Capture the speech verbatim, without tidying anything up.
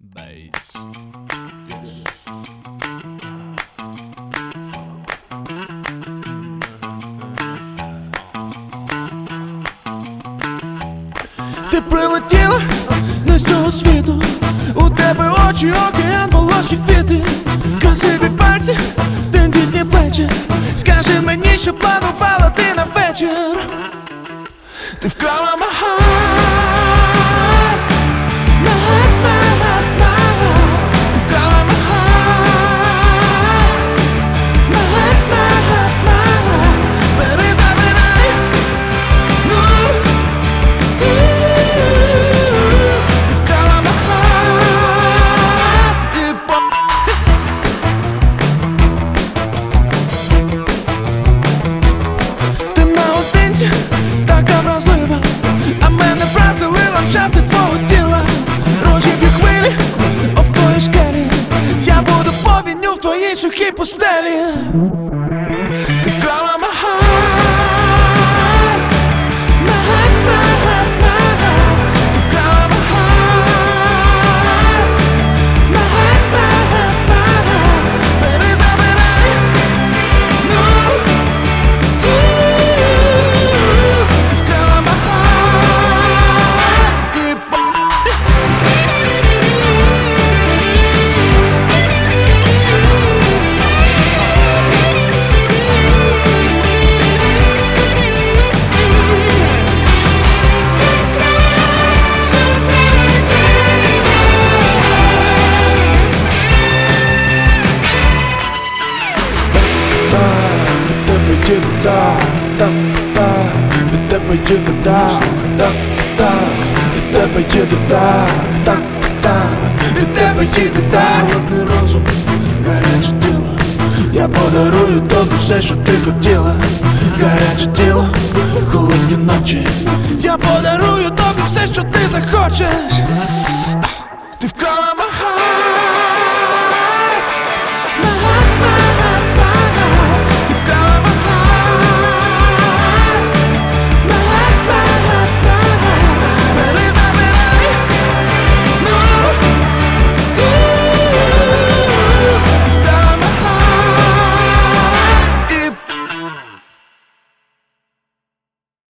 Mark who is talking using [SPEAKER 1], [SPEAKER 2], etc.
[SPEAKER 1] Bass. Yes.
[SPEAKER 2] Ти прилетіла не з цього світу, у тебе очі, океан, волоші, квіти, красиві пальці, тендітні плечі. Скажи мені, що планувала ти на вечір. Ти вкрала my heart, my heart, my heart, my heart. Ти вкрала my heart, my heart, my heart, my heart. Бери, забирай, ну. Ти вкрала my heart і по... Ти наодинці, така вразлива, а мене вразили ландшафти твого тіла. Рожеві хвилі об твої шкірі, я буду повінню в твоїй сухій пустелі. Ти вкрала my heart, my heart, my heart, my heart. Ти вкрала my heart, my heart, my heart, my heart. Бери, забирай, ну. Ти вкрала my heart і по... Від тебе їде так, так, так. Від тебе їде так, так, так. Від тебе їде так. Холодний розум, гаряче тіло. Я подарую тобі все, що ти хотіла. Гаряче тіло, холодні ночі. Я подарую тобі все, що ти захочеш. Ти вкрала my